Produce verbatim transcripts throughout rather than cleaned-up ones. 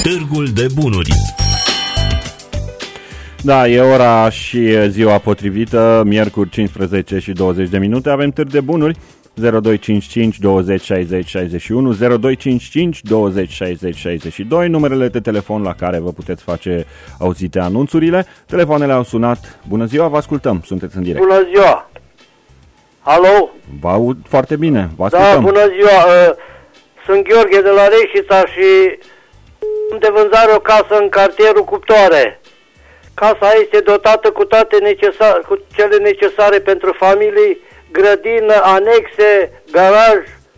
Târgul de Bunuri. Da, e ora și ziua potrivită, miercuri cincisprezece și douăzeci de minute, avem Târg de Bunuri, zero doi cinci cinci douăzeci șaizeci șaizeci și unu, zero doi cinci cinci douăzeci șaizeci șaizeci și doi, numerele de telefon la care vă puteți face auzite anunțurile. Telefoanele au sunat. Bună ziua, vă ascultăm, sunteți în direct. Bună ziua! Alo? Vă aud foarte bine, vă ascultăm. Da, bună ziua! Sunt Gheorghe de la Reșița și am de vânzare o casă în cartierul Cuptoare. Casa este dotată cu toate necesar, cu cele necesare pentru familii, grădină, anexe, garaj.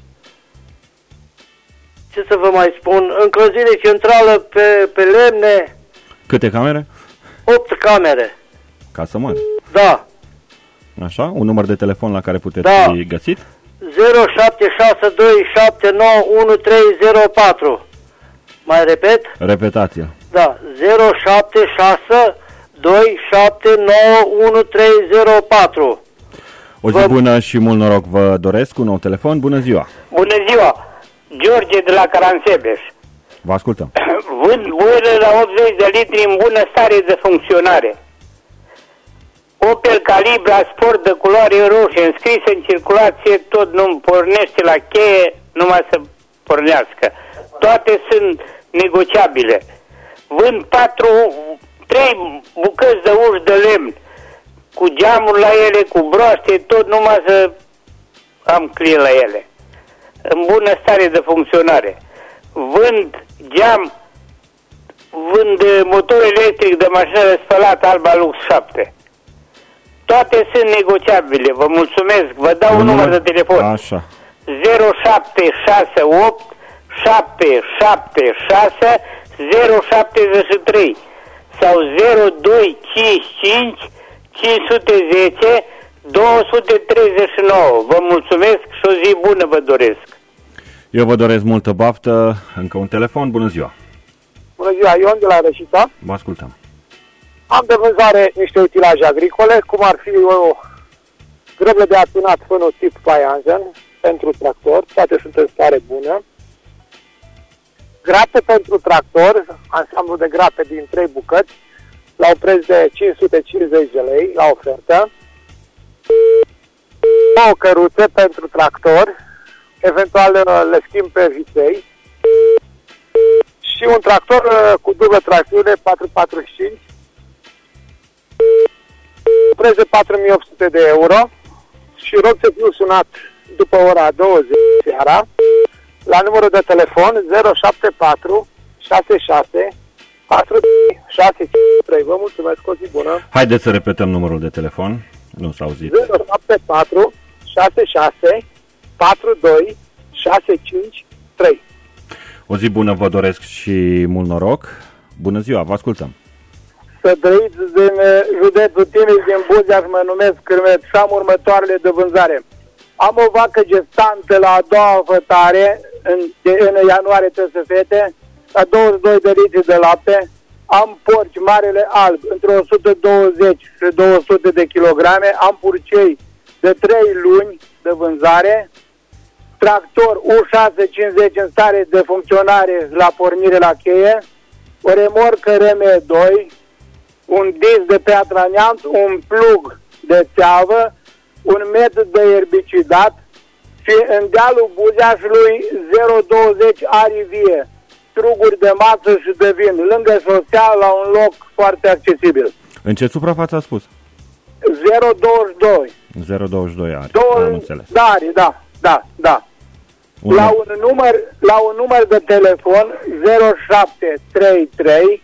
Ce să vă mai spun? Încălzire centrală pe, pe lemne. Câte camere? opt camere. Casă mare. Da. Așa, un număr de telefon la care puteți da. fi găsit? zero șapte șase doi șapte nouă unu trei zero patru. Mai repet? Repetație. Da, zero șapte șase doi șapte nouă unu trei zero patru. O zi vă... bună și mult noroc vă doresc, un nou telefon. Bună ziua! Bună ziua! George de la Caransebeș. Vă ascultăm. Vând boiler la optzeci de litri în bună stare de funcționare. Opel Calibra Sport de culoare roșie, înscris în circulație, tot nu pornește la cheie, numai să pornească. Toate sunt negociabile. Vând patru, trei bucăți de uși de lemn, cu geamuri la ele, cu broaște, tot numai să am clie la ele. În bună stare de funcționare. Vând geam, vând motor electric de mașină de spălat Alba Lux șapte. Toate sunt negociabile. Vă mulțumesc. Vă dau un, un număr de telefon. Așa. zero șapte șase opt șapte șapte șase zero șapte trei sau zero doi cinci cinci cinci zece doi trei nouă. Vă mulțumesc și o zi bună vă doresc. Eu vă doresc multă baftă. Încă un telefon. Bună ziua. Bună ziua, Ion de la Reșița. Vă ascultăm. Am de vânzare niște utilaje agricole, cum ar fi o grăblă de atunat fânul tip Paianjen pentru tractor, toate sunt în stare bună. Grape pentru tractor, ansamblu de grape din trei bucăți, la un preț de cinci sute cincizeci de lei, la ofertă. Două căruțe pentru tractor, eventual le schimb pe viței. Și un tractor cu dublă tracțiune patru patruzeci și cinci, preț de patru mii opt sute de euro. Și rog să fiu sunat după ora douăzeci seara la numărul de telefon zero șapte patru șase șase patru șase cinci trei. Vă mulțumesc, o zi bună. Haideți să repetăm numărul de telefon. Nu s-a auzit. zero șapte patru șase șase patru doi șase cinci trei. O zi bună vă doresc și mult noroc. Bună ziua, vă ascultăm. Să trăiți din județul Timiș, din Buzia, mă numesc Cârmet și am următoarele de vânzare. Am o vacă gestantă la a doua fătare, în, de, în ianuarie trebuie să fete, la douăzeci și doi de litri de lapte. Am porci marele alb, între o sută douăzeci și două sute de kilograme. Am purcei de trei luni de vânzare. Tractor U șase cincizeci în stare de funcționare la pornire la cheie. O remorcă R M doi, un disc de piatră neamț, un plug de țeavă, un metod de erbicidat și în dealul Buzeașului zero douăzeci arivie, struguri de masă și de vin, lângă șosea, la un loc foarte accesibil. În ce suprafață a spus? zero douăzeci și doi. zero douăzeci și doi are, Două, am înțeles. Da, da, da, da. Un la, un număr, la un număr de telefon zero șapte trei trei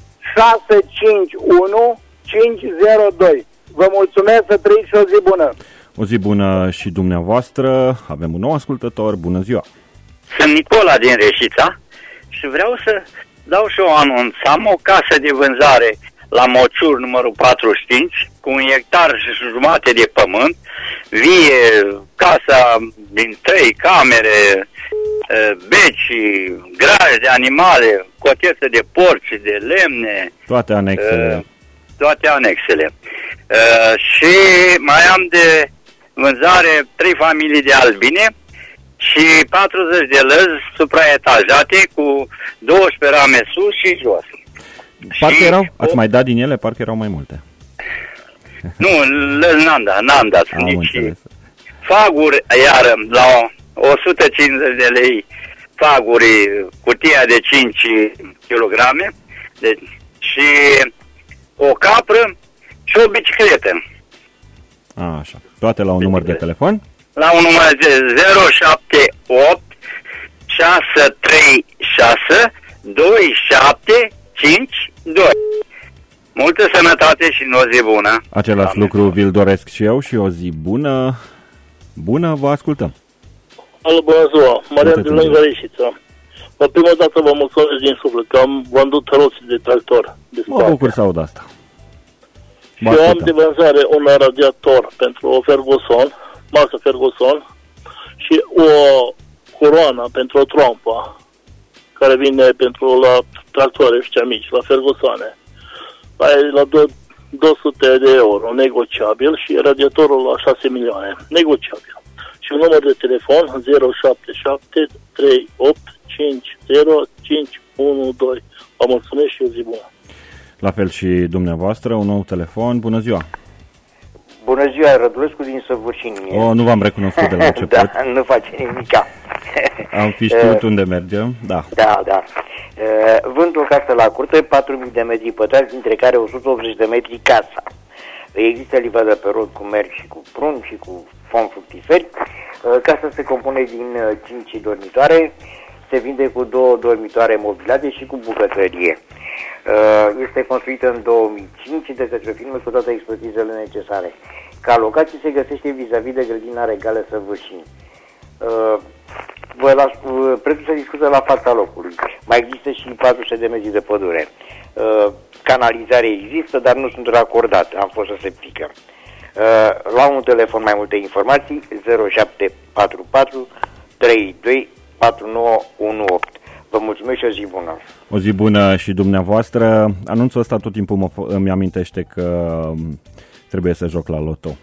șase cinci unu cinci zero doi. Vă mulțumesc, să trăiți și o zi bună. O zi bună și dumneavoastră. Avem un nou ascultător. Bună ziua. Sunt Nicola din Reșița și vreau să dau și o anunț. Am o casă de vânzare la Mociur numărul patruzeci și cinci cu un hectar și jumate de pământ. Vie casa din trei camere, beci, graj de animale, cotețe de porci, de lemne. Toate anexele. Toate anexele. Și mai am de vânzare trei familii de albine și patruzeci de lăzi supraetajate cu douăsprezece rame sus și jos. Parcă și erau, ați mai dat din ele, parcă erau mai multe. Nu, lăzi n-am dat, n-am dat Am nici. înțeles. Faguri, iar la o sută cincizeci de lei, faguri, cutia de cinci kilograme, deci, și o capră și o bicicletă. A, așa. Toate la un număr de telefon? La un număr de zero șapte opt șase trei șase doi șapte cinci doi. Multă sănătate și o zi bună. Același Doamne. lucru vi-l doresc și eu și o zi bună. Bună, vă ascultăm. Alo, bună ziua, Marian Sunteți din lângă Reșița. Pe prima dată vă mulțumesc din suflet că am vândut roți de tractor. De Mă spate. bucur să aud asta. Și eu am de vânzare un radiator pentru o Ferguson, masă Ferguson, și o coroană pentru o trompă, care vine pentru la tractoare ăștia mici, la Fergusoane. Aia e la două sute de euro, negociabil, și radiatorul la șase milioane, negociabil. Și un număr de telefon zero șapte șapte trei opt cinci zero cinci unu doi. Vă mulțumesc și o zi bună. La fel și dumneavoastră, un nou telefon. Bună ziua! Bună ziua, Rădulescu din Săvârșini. O, nu v-am recunoscut de la început. Da, nu face nimica. Am fi știut unde mergem, da. Da, da. Vând o casă la curte, patru mii de metri pătrați, dintre care o sută optzeci de metri casa. Există livadă pe rod cu merg și cu prun și cu fond fructiferi. Casa se compune din cinci dormitoare, se vinde cu două dormitoare mobilate și cu bucătărie. Este construită în două mii cinci de către firme cu toate expertizele necesare. Ca locație se găsește vis-a-vis de grădina Regală Săvârșini. Vă las, prețul se discută la fața locului. Mai există și patru sute de metri de pădure. Canalizare există, dar nu sunt racordate. Am fost să se pică. La un telefon mai multe informații zero șapte patru patru trei doi patru nouă unu opt. Vă mulțumesc și o zi bună. O zi bună și dumneavoastră. Anunțul ăsta tot timpul mă, îmi amintește că trebuie să joc la loto.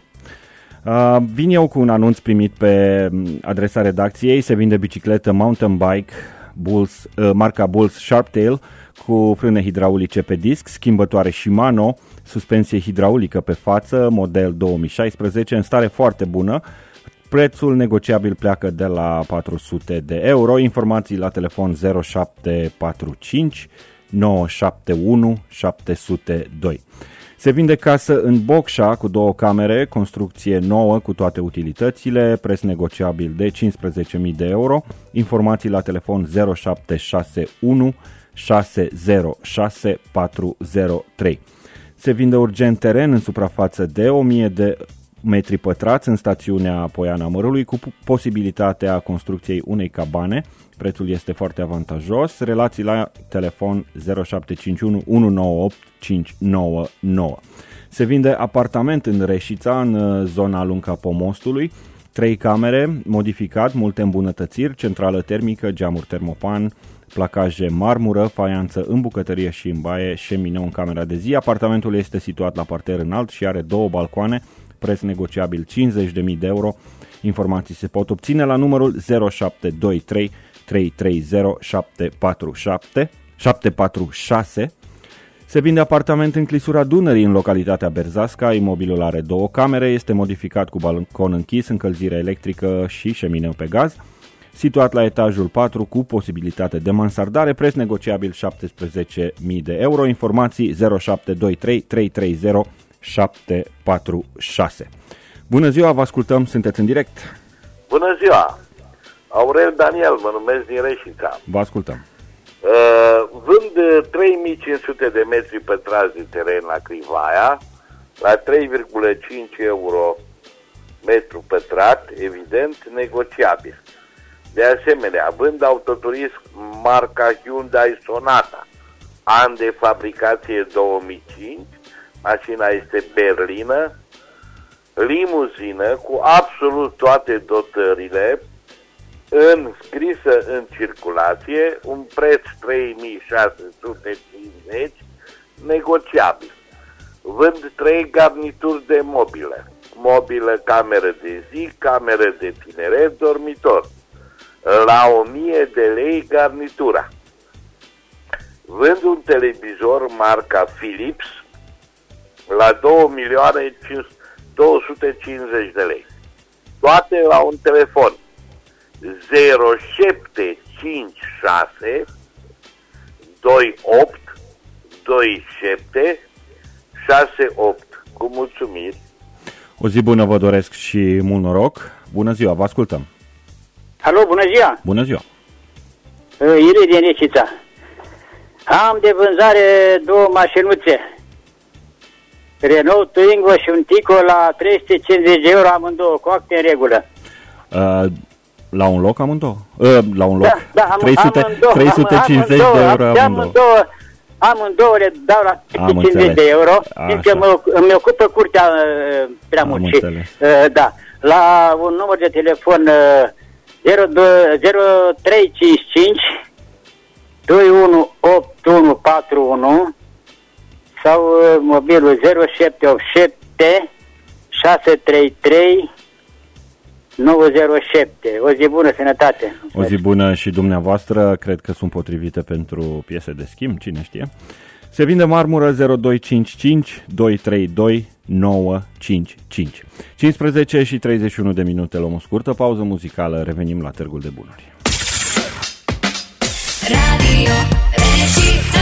Uh, vin eu cu un anunț primit pe adresa redacției. Se vinde bicicletă mountain bike Bulls, uh, marca Bulls Sharptail cu frâne hidraulice pe disc, schimbătoare Shimano, suspensie hidraulică pe față, model două mii șaisprezece, în stare foarte bună. Prețul negociabil pleacă de la patru sute de euro. Informații la telefon zero șapte patru cinci nouă șapte unu șapte zero doi. Se vinde casă în Bocșa cu două camere, construcție nouă cu toate utilitățile, preț negociabil de cincisprezece mii de euro. Informații la telefon zero șapte șase unu șase zero șase patru zero trei. Se vinde urgent teren în suprafață de o mie de metri pătrați în stațiunea Poiana Mărului cu posibilitatea construcției unei cabane. Prețul este foarte avantajos. Relații la telefon zero șapte cinci unu unu nouă opt cinci nouă nouă. Se vinde apartament în Reșița, în zona Lunca Pomostului. Trei camere, modificat, multe îmbunătățiri, centrală termică, geamuri termopan, placaje marmură, faianță în bucătărie și în baie, șemineu în camera de zi. Apartamentul este situat la parter înalt și are două balcoane, preț negociabil cincizeci de mii de euro. Informații se pot obține la numărul zero șapte doi trei trei trei zero șapte patru șapte șapte patru șase. Se vinde apartament în clisura Dunării, în localitatea Berzasca. Imobilul are două camere, este modificat cu balcon închis, încălzire electrică și șemineu pe gaz. Situat la etajul patru cu posibilitate de mansardare, preț negociabil șaptesprezece mii de euro. Informații zero șapte doi trei trei trei zero șapte patru șase. Bună ziua, vă ascultăm, sunteți în direct. Bună ziua, Aurel Daniel, mă numesc din Reșița. Vă ascultăm. Uh, vând trei mii cinci sute de metri pătrați de teren la Crivaia, la trei virgulă cinci euro metru pătrat, evident, negociabil. De asemenea, vând autoturism marca Hyundai Sonata, an de fabricație două mii cinci, mașina este berlină, limuzină cu absolut toate dotările, înscrisă în circulație, un preț trei mii șase sute cincizeci, negociabil. Vând trei garnituri de mobilă, mobilă cameră de zi, cameră de tineret, dormitor. la o mie de lei garnitura. Vând un televizor marca Philips la două milioane două sute cincizeci de lei. Toate la un telefon. zero șapte cinci șase doi opt doi șapte șase opt. Cu mulțumiri. O zi bună vă doresc și mult noroc. Bună ziua, vă ascultăm. Alo, bună ziua. Bună ziua. Ilie din Reșița. Am de vânzare două mașinuțe. Renault Twingo și un Tico la trei sute cincizeci de euro amândouă, cu acte în regulă. Uh, la un loc amândouă? Uh, la un loc? Da, da, am, trei sute, amândouă, trei sute cincizeci amândouă, de euro amândouă. amândouă. Amândouă le dau la trei sute cincizeci de euro, fiindcă mă, îmi ocupă curtea uh, prea mult. Și, uh, da, la un număr de telefon uh, zero trei cinci cinci doi unu opt unu patru unu sau uh, mobilul zero șapte opt șapte șase trei trei nouă zero șapte. O zi bună, sănătate! O zi bună și dumneavoastră, cred că sunt potrivite pentru piese de schimb, cine știe. Se vinde marmură zero doi cinci cinci doi trei doi nouă cinci cinci. cincisprezece și treizeci și unu de minute, luăm o scurtă pauză muzicală, revenim la Târgul de Bunuri. Radio Reșița.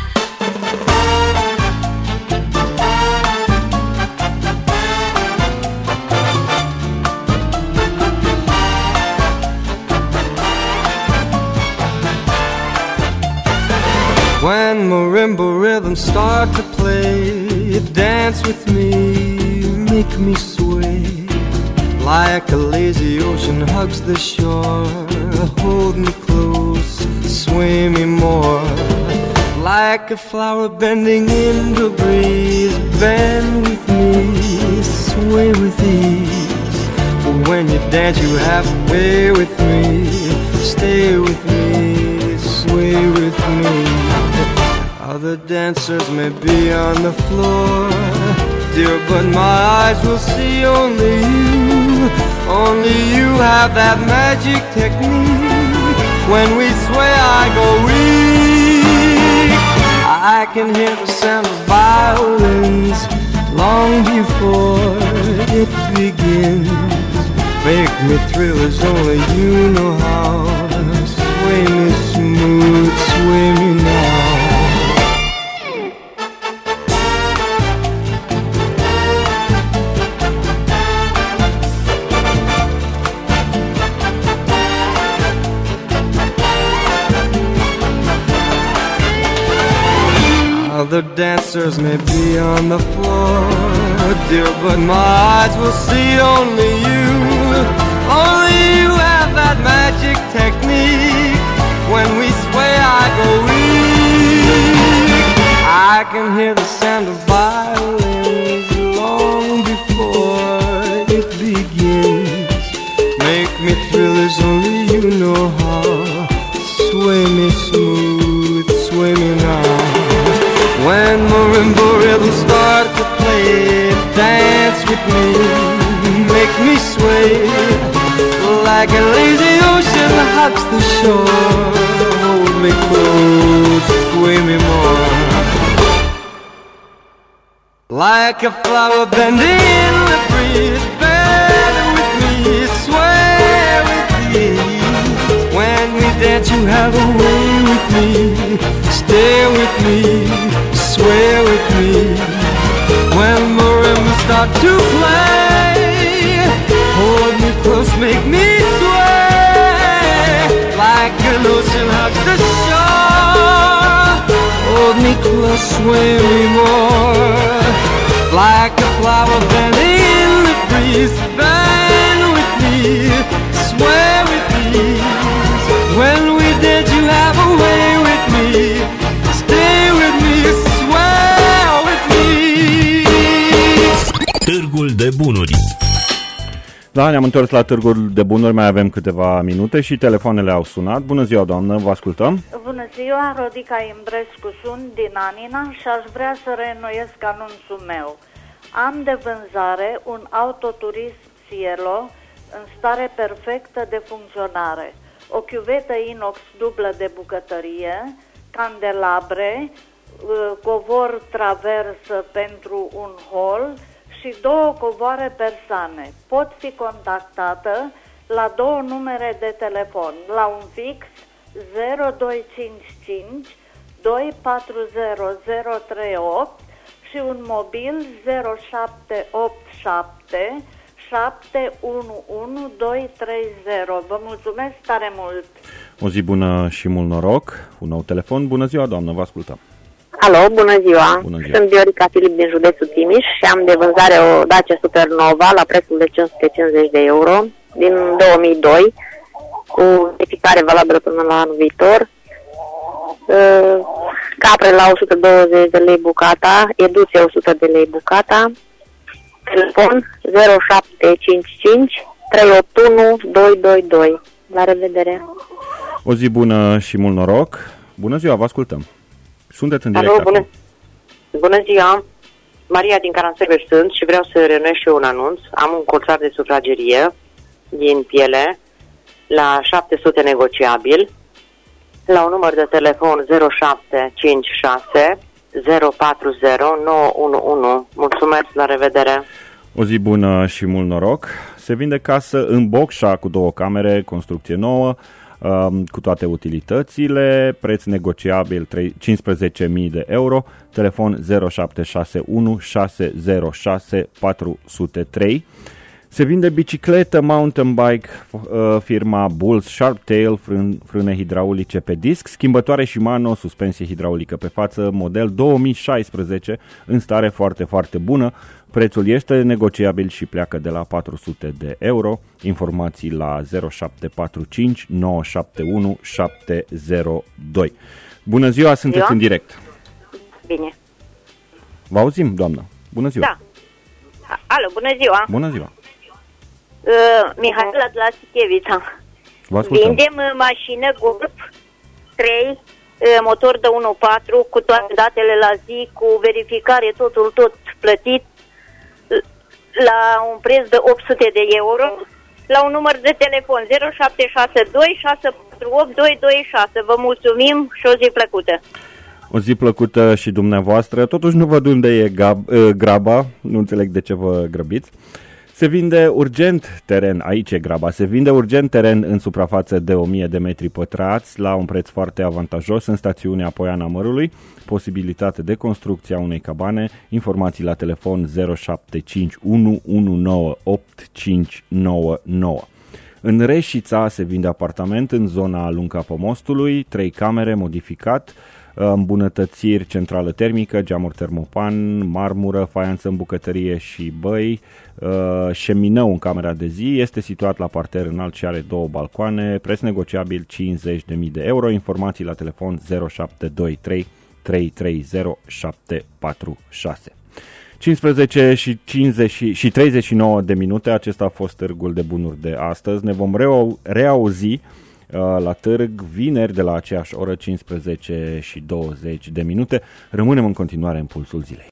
When marimba rhythms start to play, dance with me, make me sway. Like a lazy ocean hugs the shore, hold me close, sway me more. Like a flower bending in the breeze, bend with me, sway with ease. When you dance you have a way with me, stay with me, sway with me. Other dancers may be on the floor, dear, but my eyes will see only you. Only you have that magic technique. When we sway I go weak. I can hear the sound of violins long before it begins. Make me thrill as only you know how. Sway me smooth, sway me now. Other dancers may be on the floor, dear, but my eyes will see only you. Only you have that magic technique. When we sway I go weak. I can hear the sound of violins long before it begins. Make me thrill as only you know how. Sway me smooth, sway me now. When marimba rhythms start to play, dance with me, make me sway. Like a lazy ocean hugs the shore, hold me close, sway me more. Like a flower bending in the breeze, bend with me, sway with me. When we dance you have a way with me, stay with me, sway with me. When marimbas start to play, hold me close, make me sway. Like an ocean hugs the shore, hold me close, sway me more. Like a flower bending in the breeze, bend with me, sway with me. When we dance you have a way with me, stay with me, sway with me. Târgul de Bunuri. Da, ne-am întors la Târgul de Bunuri, mai avem câteva minute și telefoanele au sunat. Bună ziua, doamnă, vă ascultăm. Bună ziua, Rodica Imbrescu sunt din Anina și aș vrea să reînnoiesc anunțul meu. Am de vânzare un autoturism Cielo în stare perfectă de funcționare. o chiuvetă inox dublă de bucătărie, candelabre, covor traversă pentru un hol și două covoare persane. Pot fi contactată la două numere de telefon, la un fix zero doi cinci cinci doi patru zero zero trei opt și un mobil zero șapte opt șapte șapte unu unu doi trei zero. Vă mulțumesc tare mult! O zi bună și mult noroc! Un nou telefon. Bună ziua, doamnă, vă ascultăm! Alo, bună ziua! Bună ziua. Sunt Viorica Filip din județul Timiș și am de vânzare o Dacia Supernova la prețul de cinci sute cincizeci de euro din două mii doi cu verificare valabilă până la anul viitor. Capre la o sută douăzeci de lei bucata, eduție o sută de lei bucata, telefon zero șapte cinci cinci trei opt unu doi doi doi. La revedere! O zi bună și mult noroc! Bună ziua, vă ascultăm! Sunteți în direct. Alo, bună, bună ziua! Maria din Caransebeș sunt și vreau să renuiesc și eu un anunț. Am un colțar de sufragerie din piele la șapte sute negociabil, la un număr de telefon zero șapte cinci șase zero patru zero nouă unu unu. Mulțumesc, la revedere! O zi bună și mult noroc! Se vinde casă în Bocșa cu două camere, construcție nouă, cu toate utilitățile, preț negociabil cincisprezece mii de euro, telefon zero șapte șase unu șase zero șase patru zero trei. Se vinde bicicletă mountain bike, firma Bulls Sharptail, frân, frâne hidraulice pe disc, schimbătoare Shimano, suspensie hidraulică pe față, model două mii șaisprezece, în stare foarte, foarte bună. Prețul este negociabil și pleacă de la patru sute de euro. Informații la zero șapte patru cinci nouă șapte unu șapte zero doi. Bună ziua, sunteți ziua? În direct. Bine. Vă auzim, doamnă. Bună ziua. Da. Alo, bună ziua. Bună ziua. Uh, Mihaela de la Sichevița. Vă ascultăm. Vindem uh, mașină Golf trei, uh, motor de unu virgulă patru, cu toate datele la zi, cu verificare, totul tot plătit, la un preț de opt sute de euro, la un număr de telefon zero șapte șase doi șase patru opt doi doi șase. Vă mulțumim și o zi plăcută! O zi plăcută și dumneavoastră. Totuși nu văd unde e gab, graba, nu înțeleg de ce vă grăbiți. Se vinde urgent teren, aici e graba, se vinde urgent teren în suprafață de o mie de metri pătrați la un preț foarte avantajos în stațiunea Poiana Mărului, posibilitate de construcție a unei cabane, informații la telefon zero șapte cinci unu unu nouă opt cinci nouă nouă. În Reșița se vinde apartament în zona Lunca Pomostului, trei camere, modificat, îmbunătățiri, centrală termică, geamuri termopan, marmură, faianță în bucătărie și băi, șeminău în camera de zi, este situat la parter înalt și are două balcoane, preț negociabil cincizeci de mii de euro, informații la telefon zero șapte doi trei trei trei zero șapte patru șase. cincisprezece și, cincizeci și treizeci și nouă de minute, acesta a fost târgul de bunuri de astăzi, ne vom reau, reauzi la târg vineri de la aceeași oră, cincisprezece și douăzeci de minute. Rămânem în continuare în pulsul zilei.